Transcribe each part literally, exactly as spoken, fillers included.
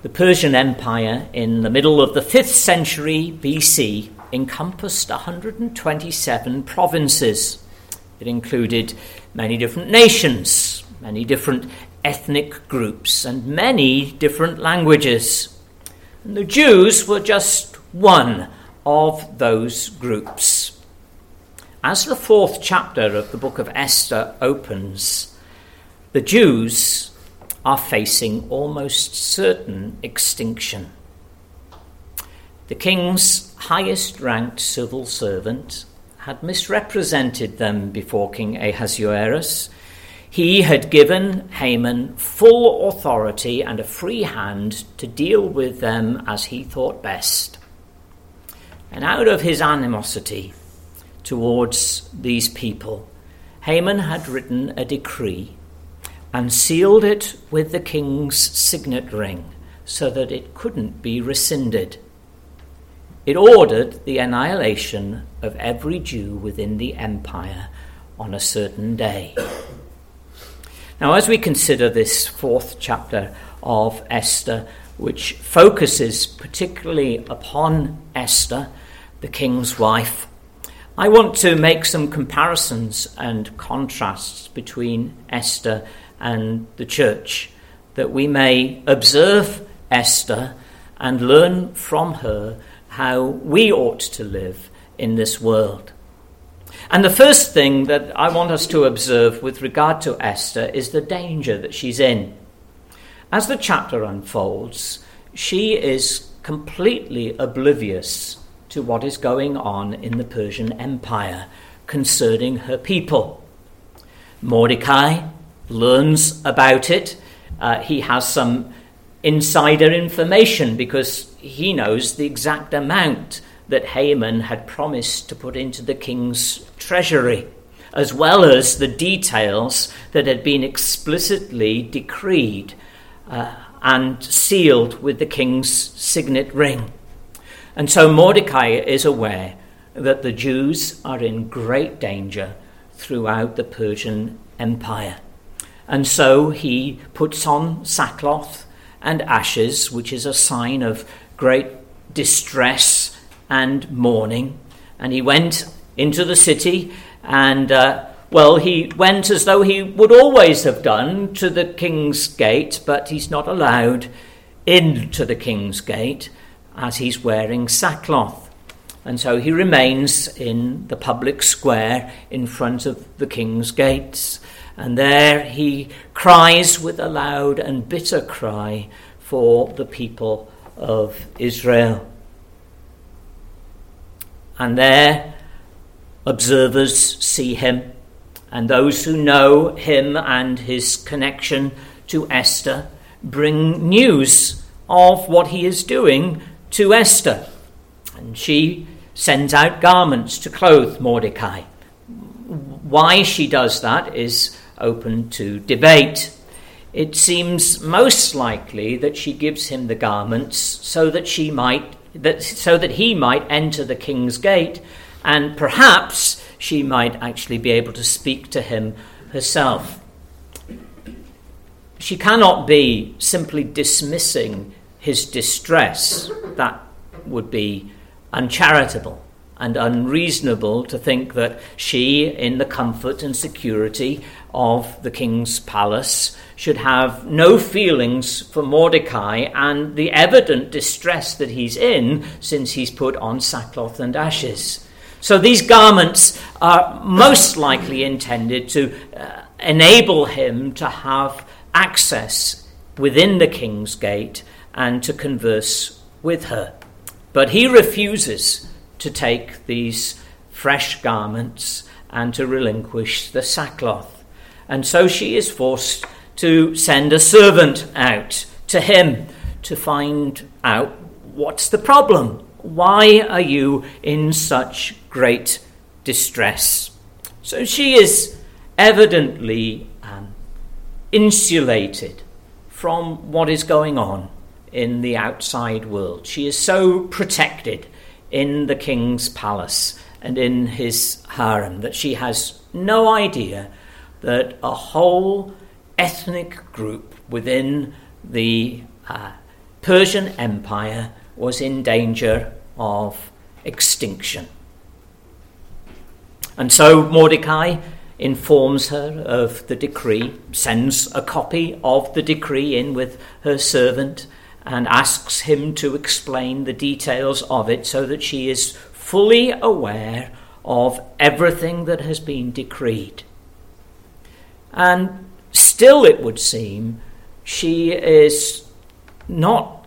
The Persian Empire in the middle of the fifth century B C encompassed one hundred twenty-seven provinces. It included many different nations, many different ethnic groups, and many different languages. And the Jews were just one of those groups. As the fourth chapter of the book of Esther opens, the Jews are facing almost certain extinction. The king's highest-ranked civil servant had misrepresented them before King Ahasuerus. He had given Haman full authority and a free hand to deal with them as he thought best. And out of his animosity towards these people, Haman had written a decree and sealed it with the king's signet ring so that it couldn't be rescinded. It ordered the annihilation of every Jew within the empire on a certain day. Now, as we consider this fourth chapter of Esther, which focuses particularly upon Esther, the king's wife, I want to make some comparisons and contrasts between Esther and the church, that we may observe Esther and learn from her how we ought to live in this world. And the first thing that I want us to observe with regard to Esther is the danger that she's in. As the chapter unfolds, she is completely oblivious to what is going on in the Persian Empire concerning her people. Mordecai learns about it. Uh, he has some insider information because he knows the exact amount that Haman had promised to put into the king's treasury, as well as the details that had been explicitly decreed uh, and sealed with the king's signet ring. And so Mordecai is aware that the Jews are in great danger throughout the Persian Empire. And so he puts on sackcloth and ashes, which is a sign of great distress and mourning. And he went into the city and, uh, well, he went as though he would always have done to the king's gate, but he's not allowed into the king's gate as he's wearing sackcloth. And so he remains in the public square in front of the king's gates. And there he cries with a loud and bitter cry for the people of Israel. And there observers see him, and those who know him and his connection to Esther bring news of what he is doing to Esther. And she sends out garments to clothe Mordecai. Why she does that is open to debate. It seems most likely that she gives him the garments so that she might that so that he might enter the king's gate, and perhaps she might actually be able to speak to him herself. She cannot be simply dismissing his distress. That would be uncharitable and unreasonable to think that she, in the comfort and security of the king's palace, should have no feelings for Mordecai and the evident distress that he's in since he's put on sackcloth and ashes. So these garments are most likely intended to uh, enable him to have access within the king's gate and to converse with her. But he refuses to take these fresh garments and to relinquish the sackcloth. And so she is forced to send a servant out to him to find out what's the problem. Why are you in such great distress? So she is evidently um, insulated from what is going on in the outside world. She is so protected in the king's palace and in his harem that she has no idea that a whole ethnic group within the uh, Persian Empire was in danger of extinction. And so Mordecai informs her of the decree, sends a copy of the decree in with her servant, and asks him to explain the details of it so that she is fully aware of everything that has been decreed. And still, it would seem, she is not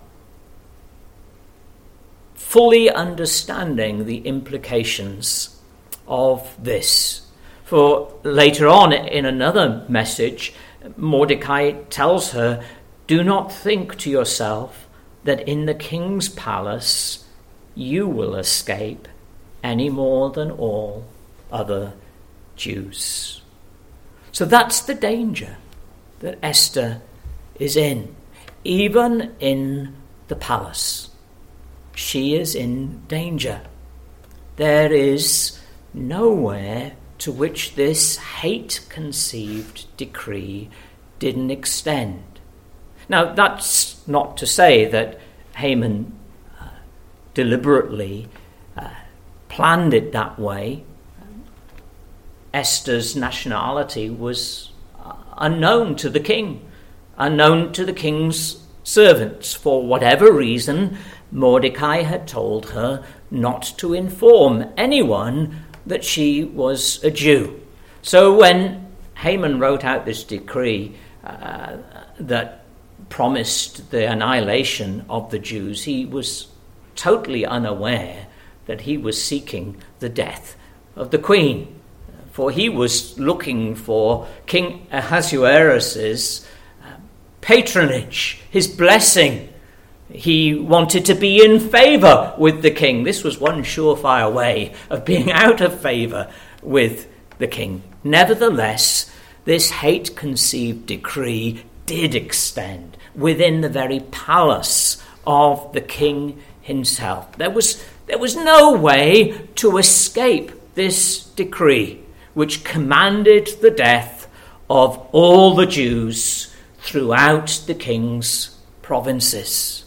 fully understanding the implications of this. For later on in another message, Mordecai tells her, "Do not think to yourself that in the king's palace you will escape any more than all other Jews." So that's the danger that Esther is in. Even in the palace, she is in danger. There is nowhere to which this hate-conceived decree didn't extend. Now, that's not to say that Haman uh, deliberately uh, planned it that way. Esther's nationality was uh, unknown to the king, unknown to the king's servants. For whatever reason, Mordecai had told her not to inform anyone that she was a Jew. So when Haman wrote out this decree uh, that promised the annihilation of the Jews, he was totally unaware that he was seeking the death of the queen. For he was looking for King Ahasuerus' patronage, his blessing. He wanted to be in favor with the king. This was one surefire way of being out of favor with the king. Nevertheless, this hate-conceived decree did extend within the very palace of the king himself. There was, there was no way to escape this decree, which commanded the death of all the Jews throughout the king's provinces.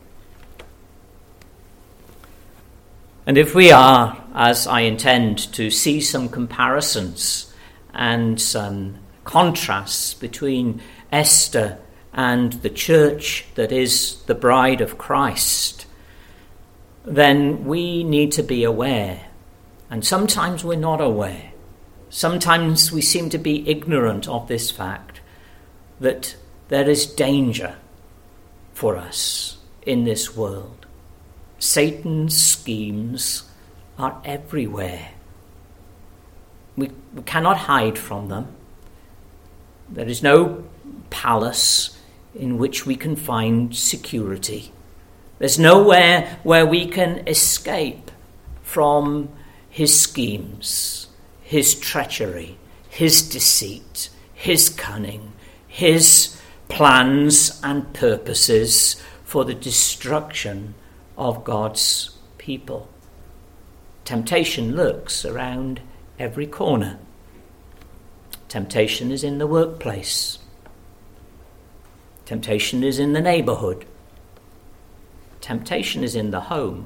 And if we are, as I intend, to see some comparisons and some contrasts between Esther and the church that is the bride of Christ, then we need to be aware. And sometimes we're not aware. Sometimes we seem to be ignorant of this fact, that there is danger for us in this world. Satan's schemes are everywhere. We, we cannot hide from them. There is no palace in which we can find security. There's nowhere where we can escape from his schemes, his treachery, his deceit, his cunning, his plans and purposes for the destruction of God's people. Temptation lurks around every corner. Temptation is in the workplace. Temptation is in the neighborhood. Temptation is in the home.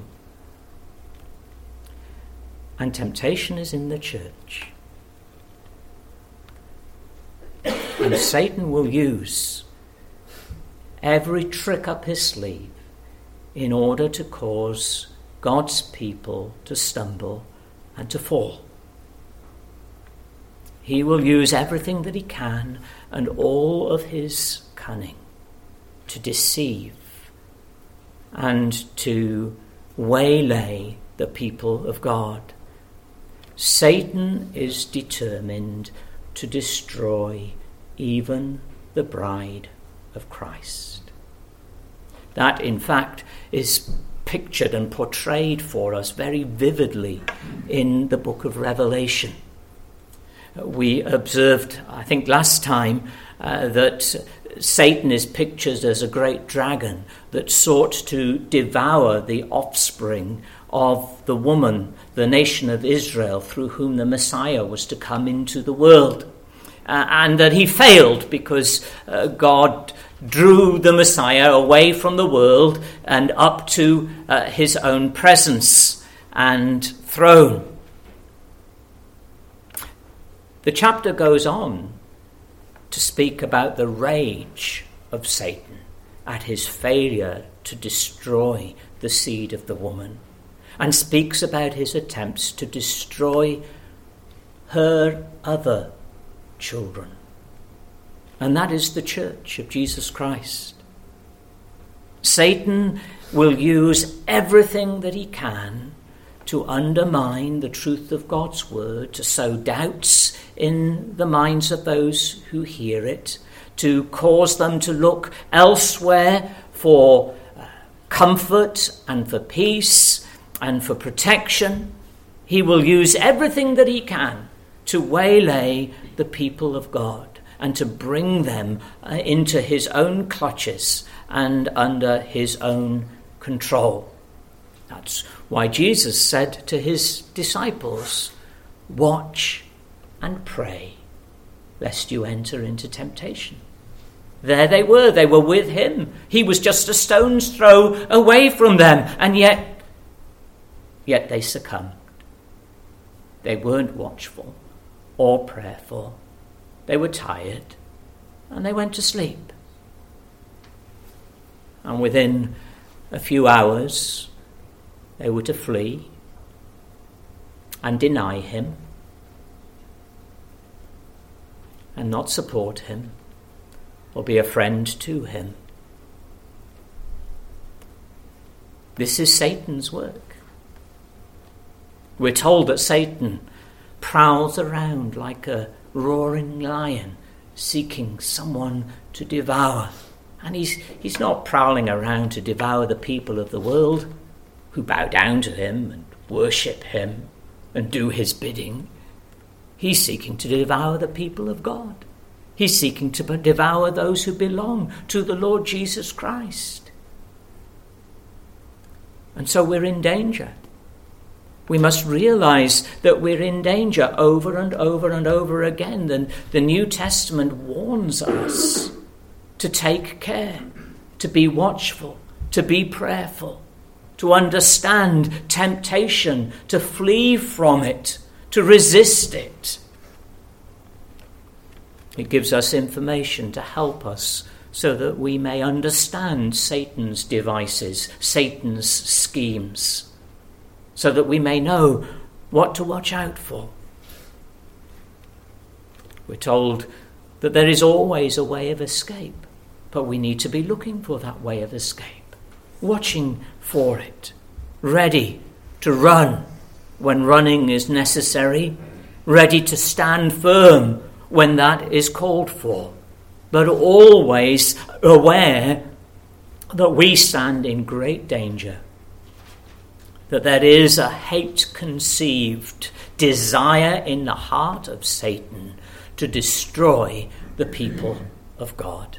And temptation is in the church. And Satan will use every trick up his sleeve in order to cause God's people to stumble and to fall. He will use everything that he can and all of his cunning to deceive and to waylay the people of God. Satan is determined to destroy even the bride of Christ. That, in fact, is pictured and portrayed for us very vividly in the book of Revelation. We observed, I think last time, uh, that Satan is pictured as a great dragon that sought to devour the offspring of the woman, the nation of Israel, through whom the Messiah was to come into the world. Uh, and that he failed because uh, God drew the Messiah away from the world and up to uh, his own presence and throne. The chapter goes on to speak about the rage of Satan at his failure to destroy the seed of the woman, and speaks about his attempts to destroy her other children. And that is the church of Jesus Christ. Satan will use everything that he can to undermine the truth of God's word, to sow doubts in the minds of those who hear it, to cause them to look elsewhere for uh, comfort and for peace and for protection. He will use everything that he can to waylay the people of God and to bring them uh, into his own clutches and under his own control. That's why Jesus said to his disciples, "Watch and pray, lest you enter into temptation." There they were, they were with him. He was just a stone's throw away from them, and yet, yet they succumbed. They weren't watchful or prayerful. They were tired, and they went to sleep. And within a few hours, they were to flee and deny him and not support him or be a friend to him. This is Satan's work. We're told that Satan prowls around like a roaring lion, seeking someone to devour. And he's, he's not prowling around to devour the people of the world who bow down to him and worship him and do his bidding. He's seeking to devour the people of God. He's seeking to devour those who belong to the Lord Jesus Christ. And so we're in danger. We must realize that we're in danger over and over and over again. The, the New Testament warns us to take care, to be watchful, to be prayerful, to understand temptation, to flee from it, to resist it. It gives us information to help us so that we may understand Satan's devices, Satan's schemes, so that we may know what to watch out for. We're told that there is always a way of escape, but we need to be looking for that way of escape, watching for it, ready to run when running is necessary, ready to stand firm when that is called for, but always aware that we stand in great danger, that there is a hate-conceived desire in the heart of Satan to destroy the people of God.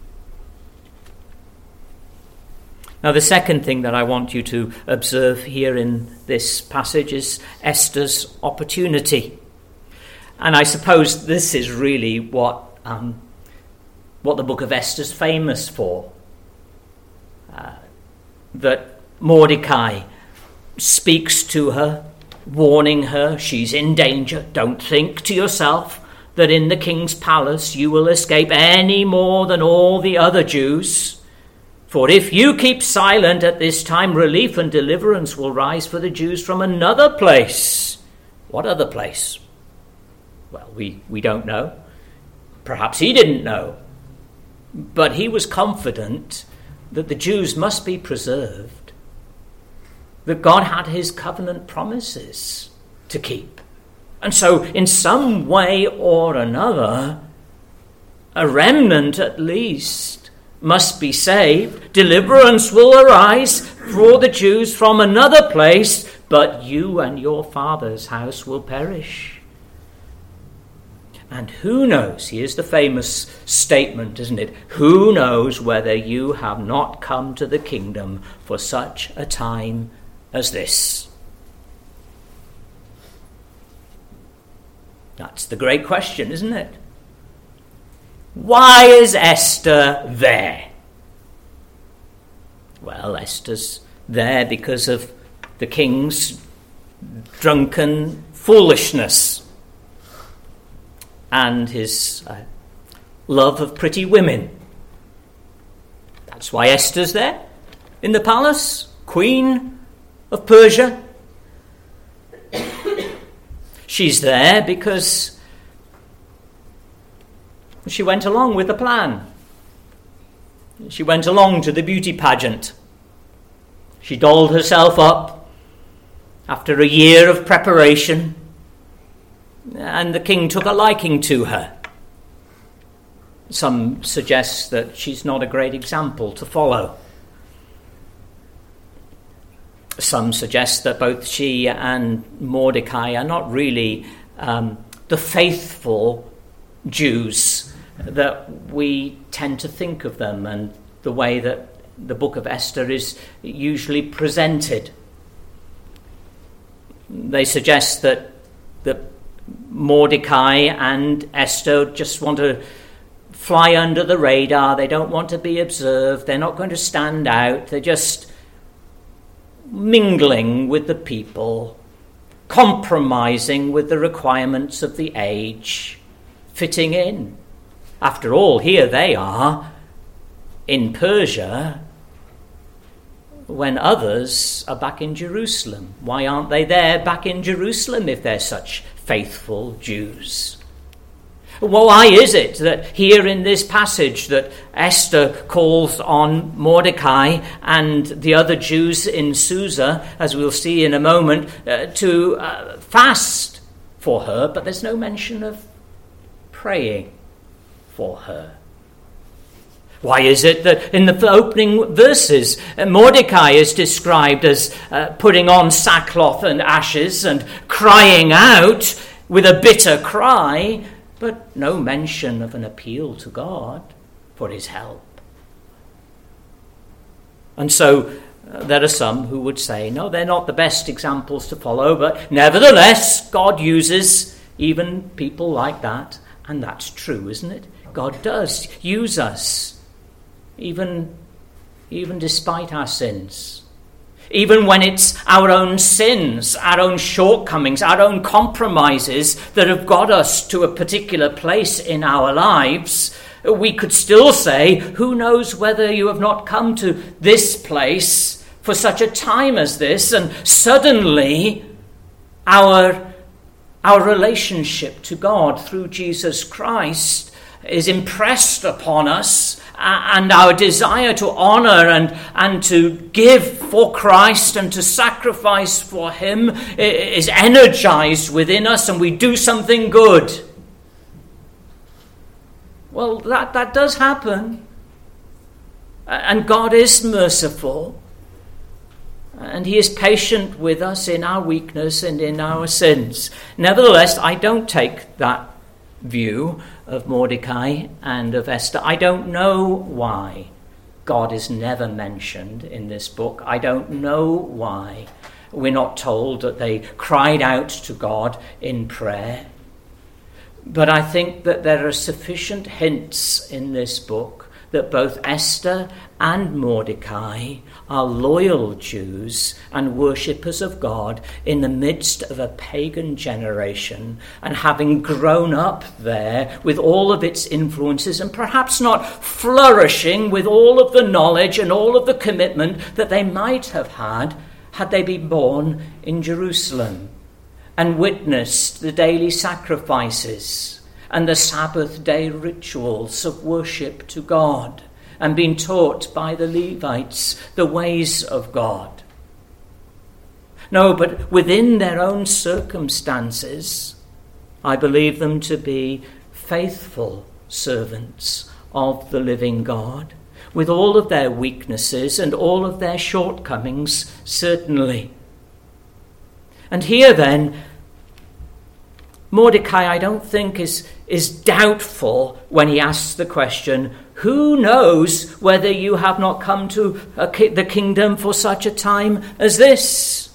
Now, the second thing that I want you to observe here in this passage is Esther's opportunity. And I suppose this is really what um, what the book of Esther's famous for. Uh, that Mordecai speaks to her, warning her she's in danger. Don't think to yourself that in the king's palace you will escape any more than all the other Jews. For if you keep silent at this time, relief and deliverance will rise for the Jews from another place. What other place? Well, we, we don't know. Perhaps he didn't know. But he was confident that the Jews must be preserved, that God had his covenant promises to keep. And so, in some way or another, a remnant at least must be saved. Deliverance will arise for the Jews from another place, but you and your father's house will perish. And who knows, here's the famous statement, isn't it? Who knows whether you have not come to the kingdom for such a time as this? That's the great question, isn't it? Why is Esther there? Well, Esther's there because of the king's drunken foolishness and his uh, love of pretty women. That's why Esther's there in the palace, queen of Persia. She's there because she went along with the plan. She went along to the beauty pageant. She dolled herself up after a year of preparation, and the king took a liking to her. Some suggest that she's not a great example to follow. Some suggest that both she and Mordecai are not really um, the faithful Jews that we tend to think of them and the way that the book of Esther is usually presented. They suggest that, that Mordecai and Esther just want to fly under the radar. They don't want to be observed. They're not going to stand out. They're just mingling with the people, compromising with the requirements of the age, fitting in. After all, here they are in Persia when others are back in Jerusalem. Why aren't they there back in Jerusalem if they're such faithful Jews? Well, why is it that here in this passage that Esther calls on Mordecai and the other Jews in Susa, as we'll see in a moment, uh, to uh, fast for her, but there's no mention of praying for her? Why is it that in the opening verses, Mordecai is described as uh, putting on sackcloth and ashes and crying out with a bitter cry, but no mention of an appeal to God for his help? And so uh, there are some who would say, no, they're not the best examples to follow, but nevertheless, God uses even people like that. And that's true, isn't it? God does use us, even, even despite our sins. Even when it's our own sins, our own shortcomings, our own compromises that have got us to a particular place in our lives, we could still say, who knows whether you have not come to this place for such a time as this, and suddenly our Our relationship to God through Jesus Christ is impressed upon us, and our desire to honor and, and to give for Christ and to sacrifice for him is energized within us, and we do something good. Well, that, that does happen. And God is merciful. And he is patient with us in our weakness and in our sins. Nevertheless, I don't take that view of Mordecai and of Esther. I don't know why God is never mentioned in this book. I don't know why we're not told that they cried out to God in prayer. But I think that there are sufficient hints in this book that both Esther and Mordecai are loyal Jews and worshippers of God in the midst of a pagan generation, and having grown up there with all of its influences and perhaps not flourishing with all of the knowledge and all of the commitment that they might have had had they been born in Jerusalem and witnessed the daily sacrifices and the Sabbath day rituals of worship to God, and been taught by the Levites the ways of God. No, but within their own circumstances, I believe them to be faithful servants of the living God, with all of their weaknesses and all of their shortcomings, certainly. And here then, Mordecai, I don't think, is, is doubtful when he asks the question, who knows whether you have not come to a ki- the kingdom for such a time as this?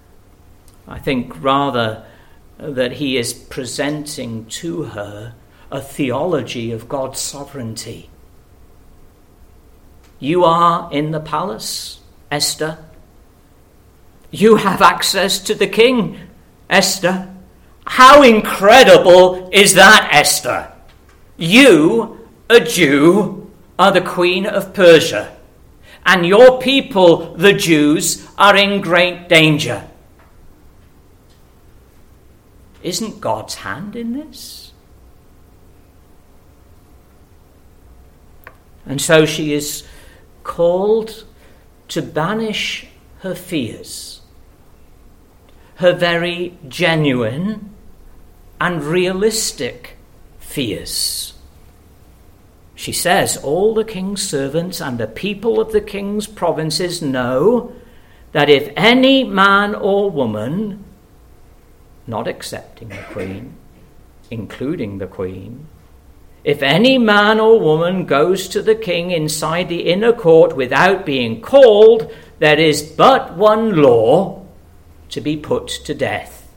I think rather that he is presenting to her a a theology of God's sovereignty. You are in the palace, Esther. You have access to the king, Esther. How incredible is that, Esther? You, a Jew, are the queen of Persia, and your people, the Jews, are in great danger. Isn't God's hand in this? And so she is called to banish her fears, her very genuine and realistic fears. She says, all the king's servants and the people of the king's provinces know that if any man or woman, not excepting the queen, including the queen, if any man or woman goes to the king inside the inner court without being called, there is but one law: to be put to death.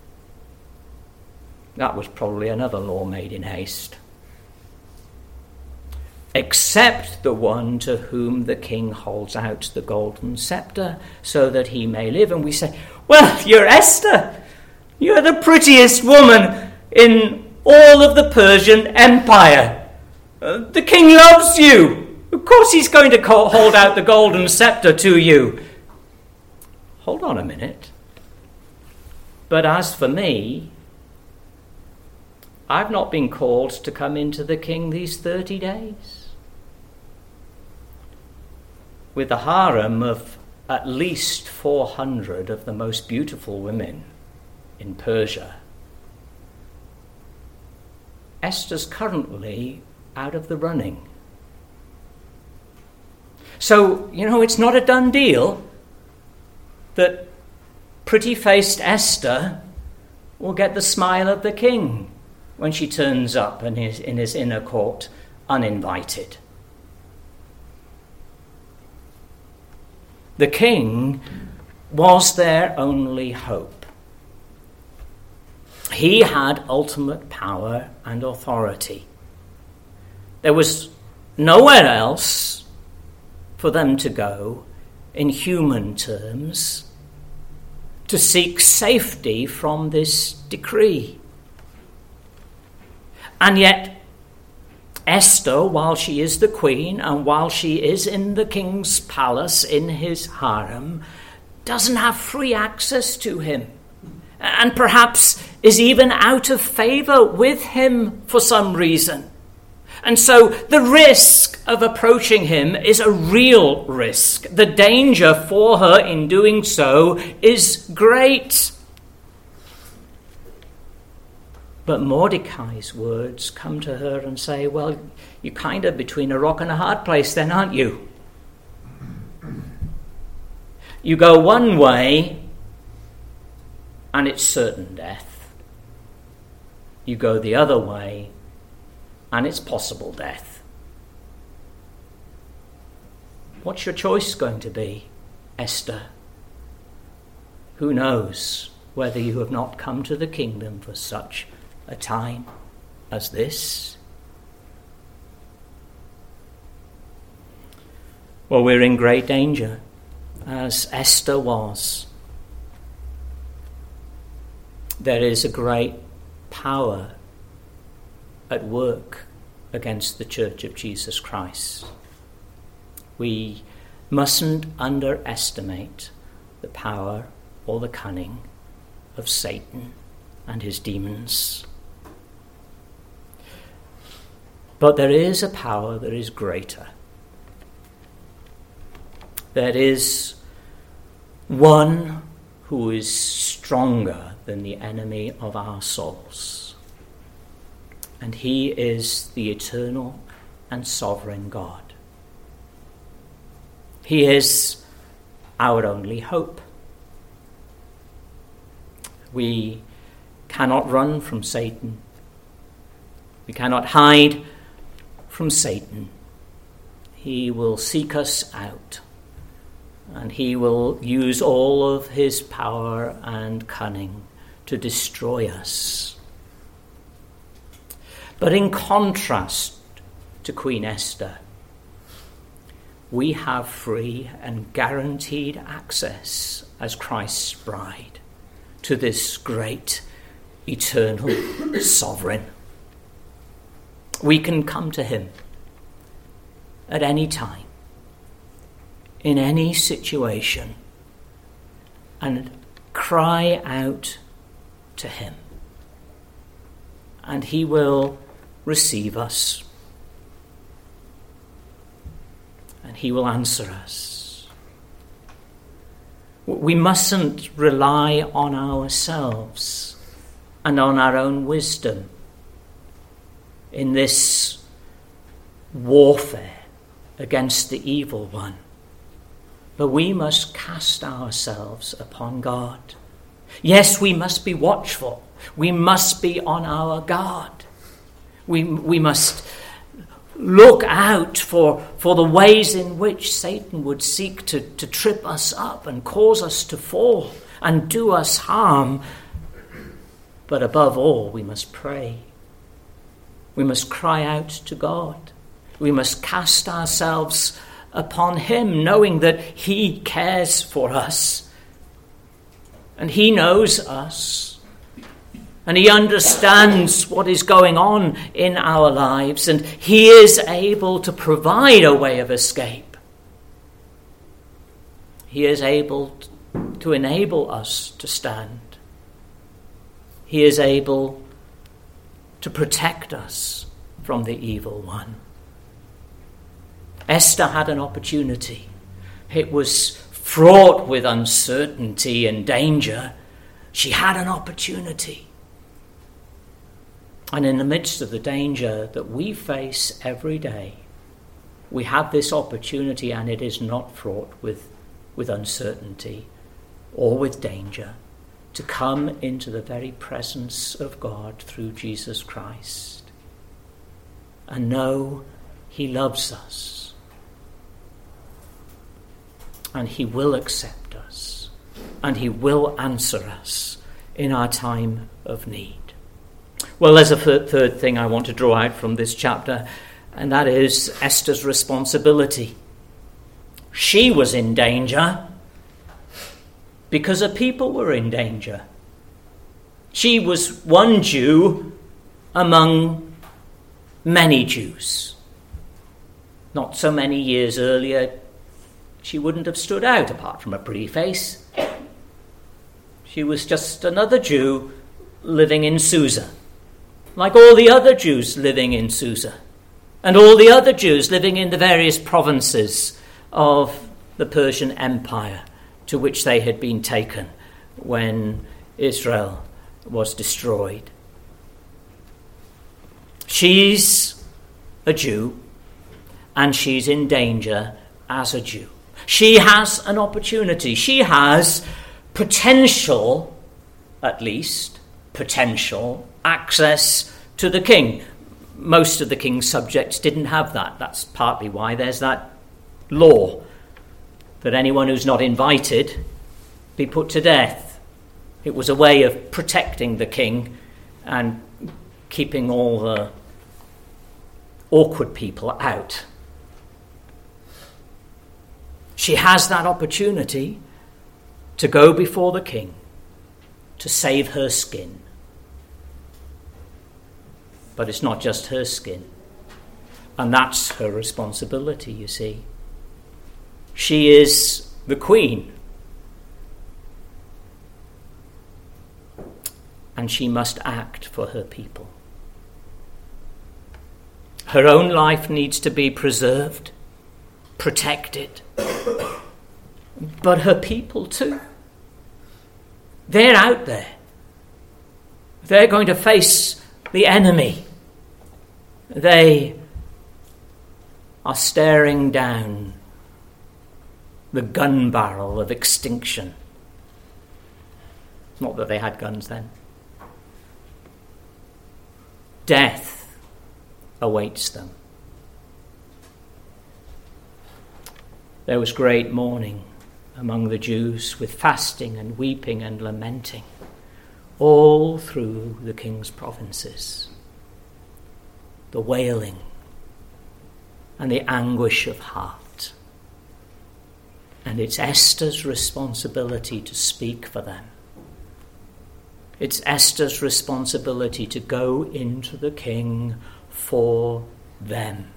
That was probably another law made in haste. Except the one to whom the king holds out the golden scepter so that he may live. And we say, well, you're Esther. You're the prettiest woman in all of the Persian Empire. Uh, the king loves you. Of course he's going to call, hold out the golden scepter to you. Hold on a minute. But as for me, I've not been called to come into the king these thirty days. With a harem of at least four hundred of the most beautiful women in Persia, Esther's currently out of the running. So, you know, it's not a done deal that pretty-faced Esther will get the smile of the king when she turns up in his, in his inner court uninvited. The king was their only hope. He had ultimate power and authority. There was nowhere else for them to go, in human terms, to seek safety from this decree. And yet, Esther, while she is the queen and while she is in the king's palace, in his harem, doesn't have free access to him, and perhaps is even out of favor with him for some reason. And so the risk of approaching him is a real risk. The danger for her in doing so is great. But Mordecai's words come to her and say, well, you're kind of between a rock and a hard place then, aren't you? You go one way and it's certain death. You go the other way and it's possible death. What's your choice going to be, Esther? Who knows whether you have not come to the kingdom for such a time as this? Well, we're in great danger, as Esther was. There is a great power at work against the Church of Jesus Christ. We mustn't underestimate the power or the cunning of Satan and his demons. But there is a power that is greater. There is one who is stronger than the enemy of our souls. And he is the eternal and sovereign God. He is our only hope. We cannot run from Satan. We cannot hide from Satan. He will seek us out, and he will use all of his power and cunning to destroy us. But in contrast to Queen Esther, we have free and guaranteed access as Christ's bride to this great, eternal sovereign. We can come to him at any time, in any situation, and cry out to him. And he will receive us. And he will answer us. We mustn't rely on ourselves and on our own wisdom in this warfare against the evil one. But we must cast ourselves upon God. Yes, we must be watchful. We must be on our guard. We, we must look out for, for the ways in which Satan would seek to, to trip us up and cause us to fall and do us harm. But above all, we must pray. We must cry out to God. We must cast ourselves upon him, knowing that he cares for us. And he knows us. And he understands what is going on in our lives. And he is able to provide a way of escape. He is able to enable us to stand. He is able to protect us from the evil one. Esther had an opportunity. It was fraught with uncertainty and danger. She had an opportunity. And in the midst of the danger that we face every day, we have this opportunity, and it is not fraught with, with uncertainty or with danger, to come into the very presence of God through Jesus Christ and know he loves us and he will accept us and he will answer us in our time of need. Well, there's a third thing I want to draw out from this chapter, and that is Esther's responsibility. She was in danger because her people were in danger. She was one Jew among many Jews. Not so many years earlier, she wouldn't have stood out apart from a pretty face. She was just another Jew living in Susa, like all the other Jews living in Susa, and all the other Jews living in the various provinces of the Persian Empire to which they had been taken when Israel was destroyed. She's a Jew, and she's in danger as a Jew. She has an opportunity. She has potential, at least, potential access to the king. Most of the king's subjects didn't have that. That's partly why there's that law that anyone who's not invited be put to death. It was a way of protecting the king and keeping all the awkward people out. She has that opportunity to go before the king to save her skin. But it's not just her skin. And that's her responsibility, you see. She is the queen. And she must act for her people. Her own life needs to be preserved, protected. But her people too. They're out there. They're going to face the enemy. They are staring down the gun barrel of extinction. Not that they had guns then. Death awaits them. There was great mourning among the Jews, with fasting and weeping and lamenting all through the king's provinces. the wailing, and the anguish of heart. And it's Esther's responsibility to speak for them. It's Esther's responsibility to go into the king for them.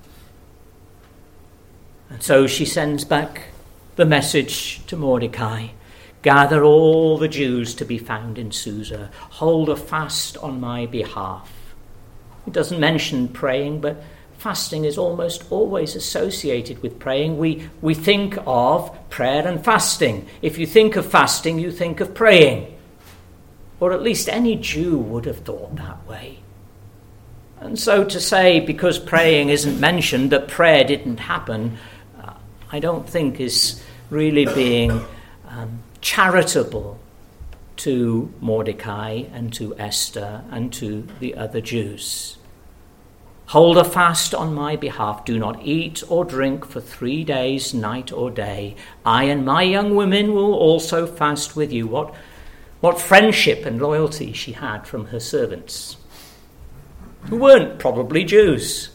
And so she sends back the message to Mordecai. Gather all the Jews to be found in Susa. Hold a fast on my behalf. It doesn't mention praying, but fasting is almost always associated with praying. We, we think of prayer and fasting. If you think of fasting, you think of praying. Or at least any Jew would have thought that way. And so to say, because praying isn't mentioned, that prayer didn't happen, uh, I don't think is really being um, charitable to Mordecai and to Esther and to the other Jews. Hold a fast on my behalf. Do not eat or drink for three days, night or day. I and my young women will also fast with you. What, what friendship and loyalty she had from her servants, who weren't probably Jews.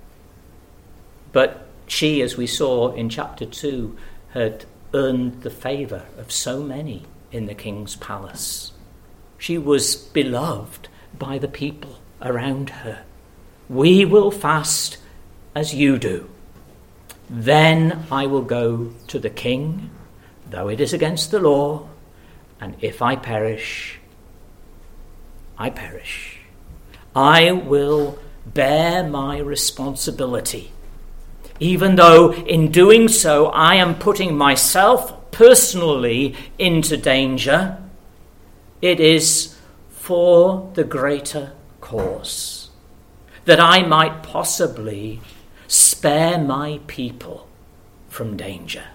But she, as we saw in chapter two, had earned the favour of so many in the king's palace. She was beloved by the people around her. We will fast as you do. Then I will go to the king, though it is against the law, and if I perish, I perish. I will bear my responsibility, even though in doing so I am putting myself personally into danger. It is for the greater cause, that I might possibly spare my people from danger.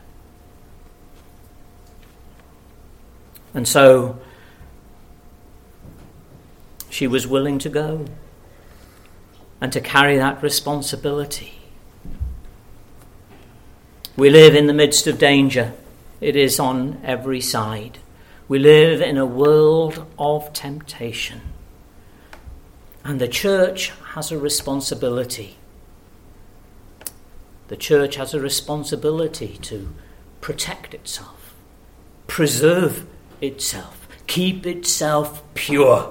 And so she was willing to go and to carry that responsibility. We live in the midst of danger. It is on every side. We live in a world of temptation. And the church has a responsibility. The church has a responsibility to protect itself, preserve itself, keep itself pure.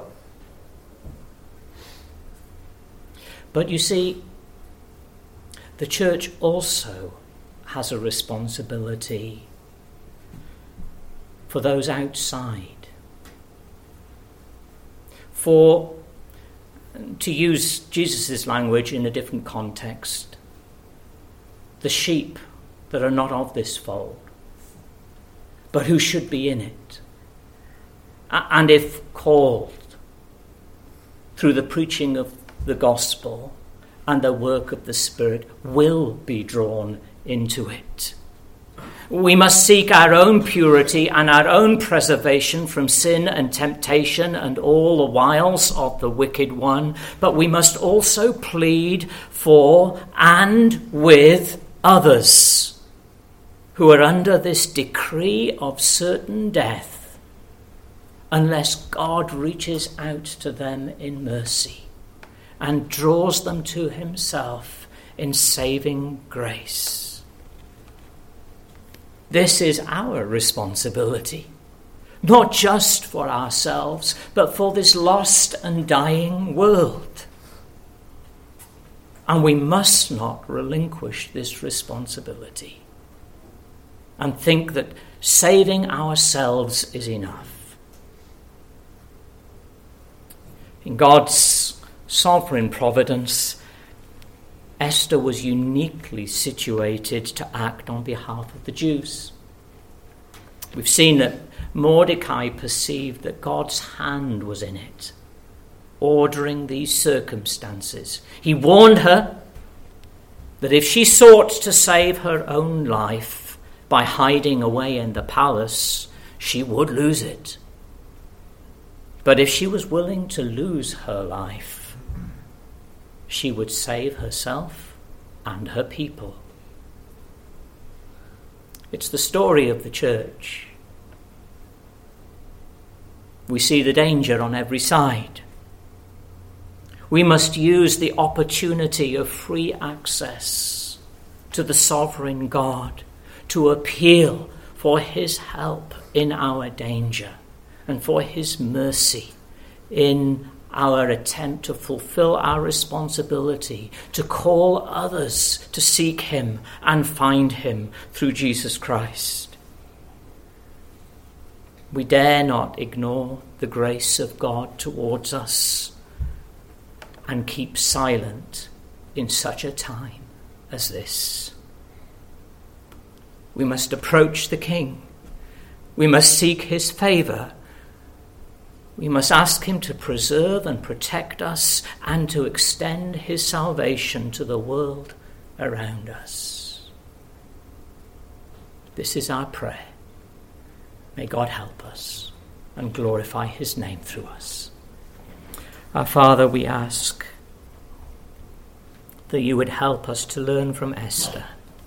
But you see, the church also has a responsibility for those outside. For, to use Jesus' language in a different context, the sheep that are not of this fold, but who should be in it. And if called through the preaching of the gospel and the work of the Spirit, will be drawn into it. We must seek our own purity and our own preservation from sin and temptation and all the wiles of the wicked one, but we must also plead for and with others who are under this decree of certain death, unless God reaches out to them in mercy and draws them to himself in saving grace. This is our responsibility, not just for ourselves, but for this lost and dying world. And we must not relinquish this responsibility and think that saving ourselves is enough. In God's sovereign providence, Esther was uniquely situated to act on behalf of the Jews. We've seen that Mordecai perceived that God's hand was in it, ordering these circumstances. He warned her that if she sought to save her own life by hiding away in the palace, she would lose it. But if she was willing to lose her life, she would save herself and her people. It's the story of the church. We see the danger on every side. We must use the opportunity of free access to the sovereign God to appeal for his help in our danger and for his mercy in our attempt to fulfill our responsibility to call others to seek him and find him through Jesus Christ. We dare not ignore the grace of God towards us and keep silent in such a time as this. We must approach the King. We must seek his favour. We must ask him to preserve and protect us and to extend his salvation to the world around us. This is our prayer. May God help us and glorify his name through us. Our Father, we ask that you would help us to learn from Esther,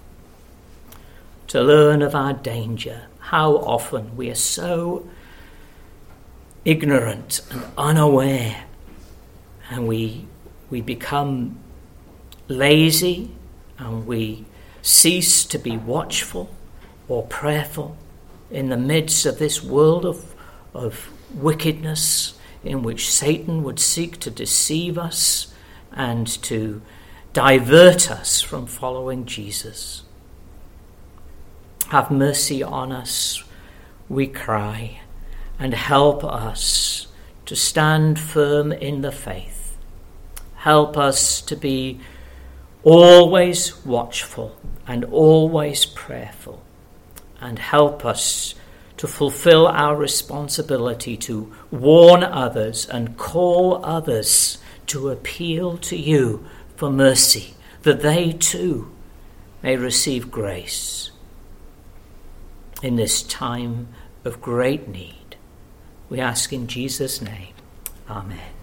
to learn of our danger, how often we are so ignorant and unaware, and we we become lazy and we cease to be watchful or prayerful in the midst of this world of, of wickedness in which Satan would seek to deceive us and to divert us from following Jesus. Have mercy on us, we cry, and help us to stand firm in the faith. Help us to be always watchful and always prayerful, and help us to fulfill our responsibility to warn others and call others to appeal to you for mercy, that they too may receive grace in this time of great need. We ask in Jesus' name. Amen.